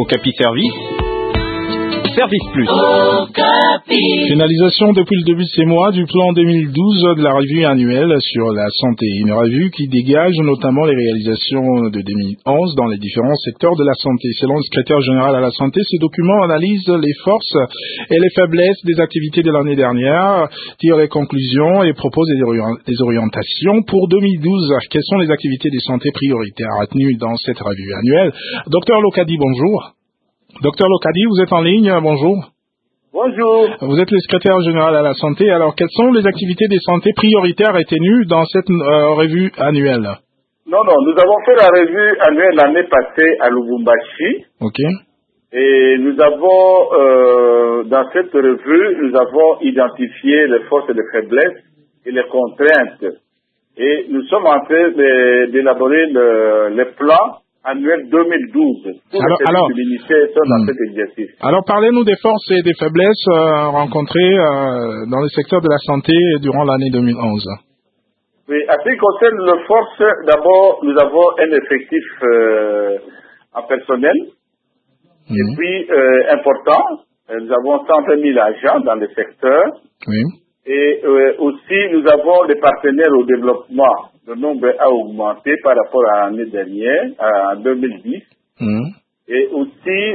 Okapi Service. Service Plus. Finalisation depuis le début de ces mois du plan 2012 de la revue annuelle sur la santé. Une revue qui dégage notamment les réalisations de 2011 dans les différents secteurs de la santé. Selon le secrétaire général à la santé, ce document analyse les forces et les faiblesses des activités de l'année dernière, tire les conclusions et propose des orientations pour 2012. Quelles sont les activités de santé prioritaires retenues dans cette revue annuelle? Docteur Lokadi, bonjour. Docteur Lokadi, vous êtes en ligne, bonjour. Bonjour. Vous êtes le secrétaire général à la santé. Alors, quelles sont les activités de santé prioritaires retenues dans cette revue annuelle? Non, nous avons fait la revue annuelle l'année passée à Lubumbashi. Ok. Et nous avons, dans cette revue, nous avons identifié les forces et les faiblesses et les contraintes. Et nous sommes en train d'élaborer le plan annuel 2012. Tous les services du ministère sont dans cet exercice. Alors, parlez-nous des forces et des faiblesses rencontrées dans le secteur de la santé durant l'année 2011. Oui, à ce qui concerne les forces, d'abord, nous avons un effectif en personnel, et puis important. Nous avons 120 000 agents dans le secteur. Oui. Et aussi, nous avons des partenaires au développement. Le nombre a augmenté par rapport à l'année dernière, en 2010. Et aussi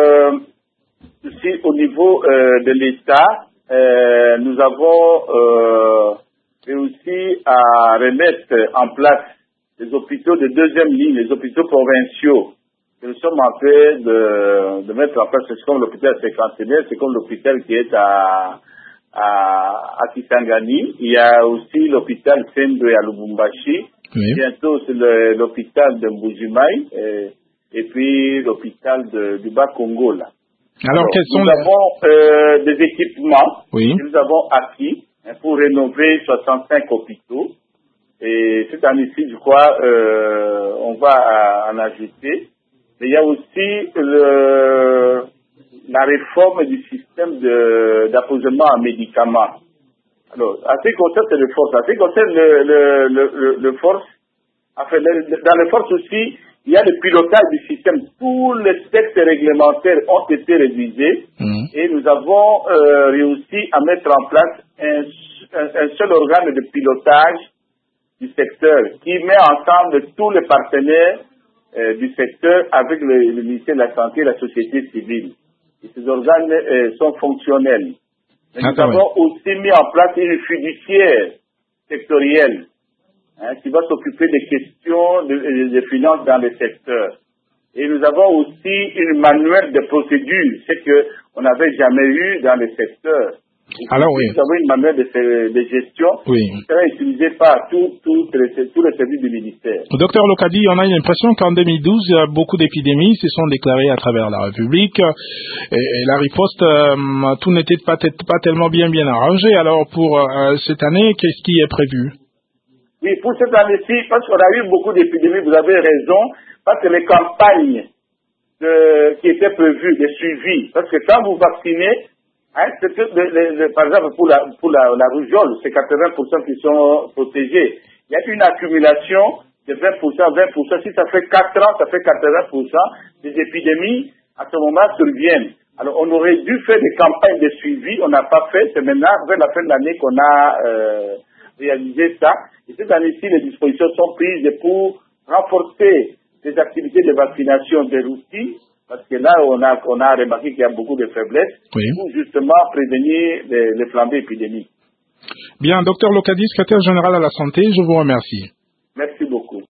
au niveau de l'État, nous avons réussi à remettre en place les hôpitaux de deuxième ligne, les hôpitaux provinciaux. Nous sommes en train de mettre en place, c'est comme l'hôpital cinquantenaire, c'est comme l'hôpital qui est à Kisangani. Il y a aussi l'hôpital Sendwe à Lubumbashi. Oui. Bientôt, c'est l'hôpital de Mbujimai et puis l'hôpital du Bas-Congo. Là. Alors, quels sont nous avons des équipements que nous avons acquis pour rénover 65 hôpitaux. Et cette année-ci, je crois, on va en ajouter. Mais il y a aussi la réforme du système d'approvisionnement en médicaments. Alors, à ce qui concerne les forces, à ce qui concerne le force, enfin, dans les forces aussi, il y a le pilotage du système. Tous les textes réglementaires ont été révisés et nous avons réussi à mettre en place un seul organe de pilotage du secteur qui met ensemble tous les partenaires du secteur avec le ministère de la Santé et la société civile. Et ces organes sont fonctionnels. Mais nous avons aussi mis en place une fiduciaire sectorielle qui va s'occuper des questions de finances dans le secteur. Et nous avons aussi une manuel de procédure, ce qu'on n'avait jamais eu dans le secteur. Alors, nous avons une manuel de gestion qui sera utilisée par tous les services du ministère. Docteur Lokadi, on a l'impression qu'en 2012, beaucoup d'épidémies se sont déclarées à travers la République et la riposte, tout n'était pas tellement bien arrangé. Alors, pour cette année, qu'est-ce qui est prévu? Oui, pour cette année-ci, parce qu'on a eu beaucoup d'épidémies, vous avez raison, parce que les campagnes qui étaient prévues, les suivis, parce que quand vous vaccinez, par exemple, pour la rougeole, c'est 80% qui sont protégés. Il y a une accumulation de 20%. Si ça fait 4 ans, ça fait 80%. Les épidémies, à ce moment, surviennent. Alors, on aurait dû faire des campagnes de suivi. On n'a pas fait. C'est maintenant, vers la fin de l'année, qu'on a réalisé ça. Et cette année-ci, les dispositions sont prises pour renforcer les activités de vaccination des routines. Parce que là, on a remarqué qu'il y a beaucoup de faiblesses pour justement prévenir les flambées épidémiques. Bien, docteur Lokadi, secrétaire général à la santé, je vous remercie.